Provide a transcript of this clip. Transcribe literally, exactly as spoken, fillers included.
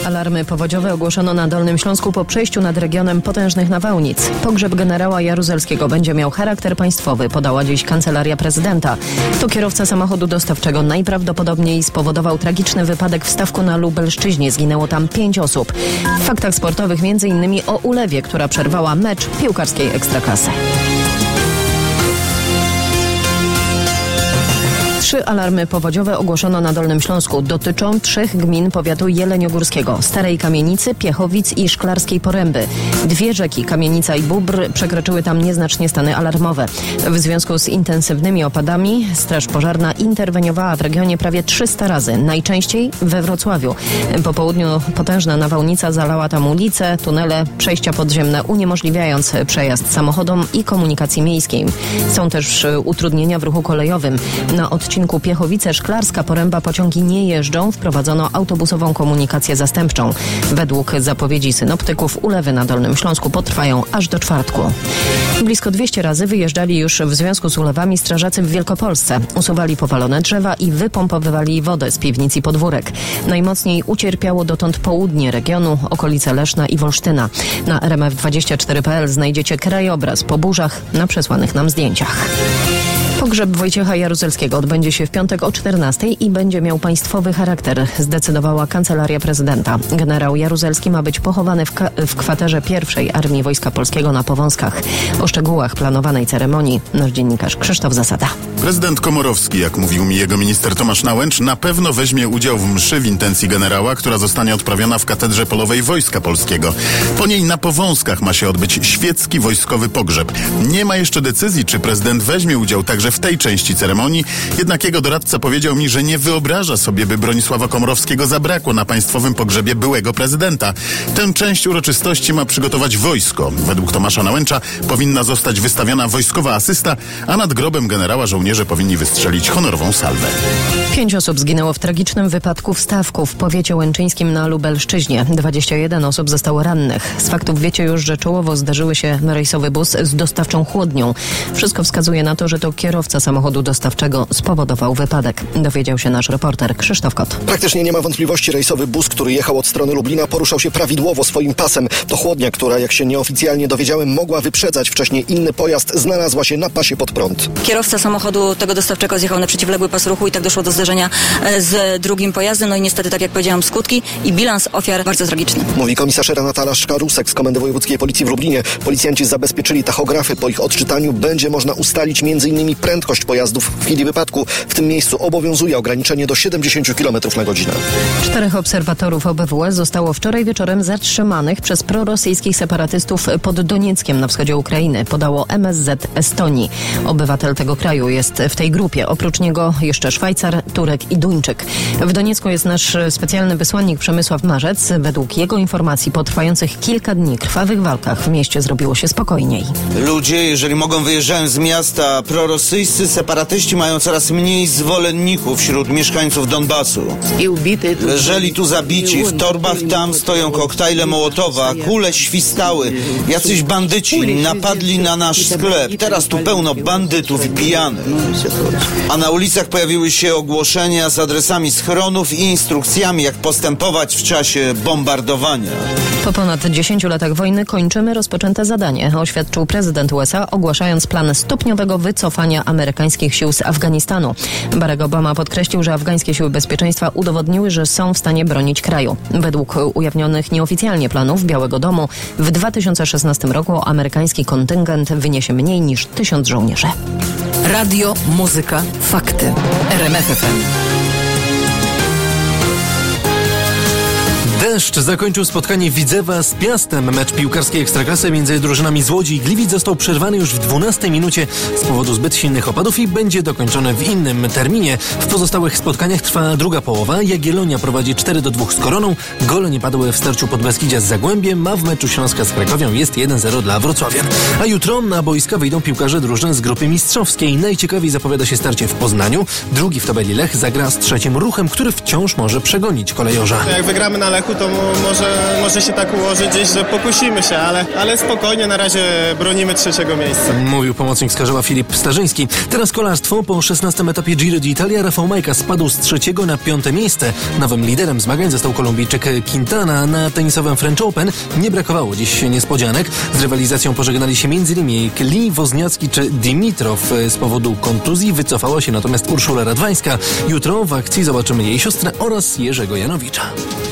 Alarmy powodziowe ogłoszono na Dolnym Śląsku po przejściu nad regionem potężnych nawałnic. Pogrzeb generała Jaruzelskiego będzie miał charakter państwowy, podała dziś Kancelaria Prezydenta. To kierowca samochodu dostawczego najprawdopodobniej spowodował tragiczny wypadek w Stawku na Lubelszczyźnie. Zginęło tam pięć osób. W faktach sportowych między innymi o ulewie, która przerwała mecz piłkarskiej Ekstraklasy. Trzy alarmy powodziowe ogłoszono na Dolnym Śląsku. Dotyczą trzech gmin powiatu jeleniogórskiego: Starej Kamienicy, Piechowic i Szklarskiej Poręby. Dwie rzeki, Kamienica i Bóbr, przekroczyły tam nieznacznie stany alarmowe. W związku z intensywnymi opadami Straż Pożarna interweniowała w regionie prawie trzysta razy, najczęściej we Wrocławiu. Po południu potężna nawałnica zalała tam ulice, tunele, przejścia podziemne, uniemożliwiając przejazd samochodom i komunikacji miejskiej. Są też utrudnienia w ruchu kolejowym. Na odcinku Piechowice-Szklarska Poręba pociągi nie jeżdżą, wprowadzono autobusową komunikację zastępczą. Według zapowiedzi synoptyków ulewy na Dolnym Śląsku potrwają aż do czwartku. Blisko dwieście razy wyjeżdżali już w związku z ulewami strażacy w Wielkopolsce. Usuwali powalone drzewa i wypompowywali wodę z piwnic i podwórek. Najmocniej ucierpiało dotąd południe regionu, okolice Leszna i Wolsztyna. Na er em ef dwadzieścia cztery kropka pe el znajdziecie krajobraz po burzach na przesłanych nam zdjęciach. Pogrzeb Wojciecha Jaruzelskiego odbędzie się w piątek o czternastej i będzie miał państwowy charakter, zdecydowała Kancelaria Prezydenta. Generał Jaruzelski ma być pochowany w, ka- w kwaterze pierwszej Armii Wojska Polskiego na Powązkach. O szczegółach planowanej ceremonii nasz dziennikarz Krzysztof Zasada. Prezydent Komorowski, jak mówił mi jego minister Tomasz Nałęcz, na pewno weźmie udział w mszy w intencji generała, która zostanie odprawiona w Katedrze Polowej Wojska Polskiego. Po niej na Powązkach ma się odbyć świecki wojskowy pogrzeb. Nie ma jeszcze decyzji, czy prezydent weźmie udział także w tej części ceremonii, jednak jego doradca powiedział mi, że nie wyobraża sobie, by Bronisława Komorowskiego zabrakło na państwowym pogrzebie byłego prezydenta. Tę część uroczystości ma przygotować wojsko. Według Tomasza Nałęcza powinna zostać wystawiona wojskowa asysta, a nad grobem generała żołnierze powinni wystrzelić honorową salwę. Pięć osób zginęło w tragicznym wypadku w Stawku w powiecie łęczyńskim na Lubelszczyźnie. dwadzieścia jeden osób zostało rannych. Z faktów wiecie już, że czołowo zdarzyły się rejsowy bus z dostawczą chłodnią. Wszystko wskazuje na to, że to kierowca samochodu dostawczego spowodował wypadek. Dowiedział się nasz reporter Krzysztof Kot. Praktycznie nie ma wątpliwości, rejsowy bus, który jechał od strony Lublina, poruszał się prawidłowo swoim pasem. To chłodnia, która, jak się nieoficjalnie dowiedziałem, mogła wyprzedzać wcześniej inny pojazd, znalazła się na pasie pod prąd. Kierowca samochodu tego dostawczego zjechał na przeciwległy pas ruchu i tak doszło do zderzenia z drugim pojazdem. No i niestety, tak jak powiedziałam, skutki i bilans ofiar bardzo tragiczny. Mówi komisarz Renata Laszka-Rusek z Komendy Wojewódzkiej Policji w Lublinie. Policjanci zabezpieczyli tachografy. Po ich odczytaniu będzie można ustalić między innymi prędkość pojazdów w chwili wypadku. W tym miejscu obowiązuje ograniczenie do siedemdziesiąt kilometrów na godzinę. Czterech obserwatorów O B W E zostało wczoraj wieczorem zatrzymanych przez prorosyjskich separatystów pod Donieckiem na wschodzie Ukrainy, podało M S Z Estonii. Obywatel tego kraju jest w tej grupie. Oprócz niego jeszcze Szwajcar, Turek i Duńczyk. W Doniecku jest nasz specjalny wysłannik Przemysław Marzec. Według jego informacji po trwających kilka dni krwawych walkach w mieście zrobiło się spokojniej. Ludzie, jeżeli mogą, wyjeżdżają z miasta. Prorosyjscy separatyści mają coraz mniej zwolenników wśród mieszkańców Donbasu. Leżeli tu zabici, w torbach tam stoją koktajle Mołotowa, kule świstały. Jacyś bandyci napadli na nasz sklep. Teraz tu pełno bandytów i pijanych. A na ulicach pojawiły się ogłoszenia z adresami schronów i instrukcjami, jak postępować w czasie bombardowania. Po ponad dziesięciu latach wojny kończymy rozpoczęte zadanie, oświadczył prezydent U S A, ogłaszając plan stopniowego wycofania amerykańskich sił z Afganistanu. Barack Obama podkreślił, że afgańskie siły bezpieczeństwa udowodniły, że są w stanie bronić kraju. Według ujawnionych nieoficjalnie planów Białego Domu w dwa tysiące szesnastym roku amerykański kontyngent wyniesie mniej niż tysiąc żołnierzy. Radio, muzyka, fakty. R M F F M. Deszcz zakończył spotkanie Widzewa z Piastem. Mecz piłkarskiej Ekstraklasy między drużynami z Łodzi i Gliwic został przerwany już w dwunastej minucie z powodu zbyt silnych opadów i będzie dokończony w innym terminie. W pozostałych spotkaniach trwa druga połowa. Jagiellonia prowadzi cztery do dwóch z Koroną. Gole nie padły w starciu Podbeskidzia z Zagłębiem, a w meczu Śląska z Krakowią jest jeden zero dla wrocławian. A jutro na boiska wyjdą piłkarze drużyn z grupy mistrzowskiej. Najciekawiej zapowiada się starcie w Poznaniu. Drugi w tabeli Lech zagra z trzecim Ruchem, który wciąż może przegonić kolejorza. Jak wygramy na Lechu, to to mo- może, może się tak ułożyć gdzieś, że pokusimy się, ale, ale spokojnie, na razie bronimy trzeciego miejsca. Mówił pomocnik Skarżała Filip Starzyński. Teraz kolarstwo. Po szesnastym etapie Giro d'Italia Rafał Majka spadł z trzeciego na piąte miejsce. Nowym liderem zmagań został Kolumbijczyk Quintana. Na tenisowym French Open nie brakowało dziś niespodzianek. Z rywalizacją pożegnali się m.in. Lee, Wozniacki czy Dimitrow. Z powodu kontuzji wycofała się natomiast Urszula Radwańska. Jutro w akcji zobaczymy jej siostrę oraz Jerzego Janowicza.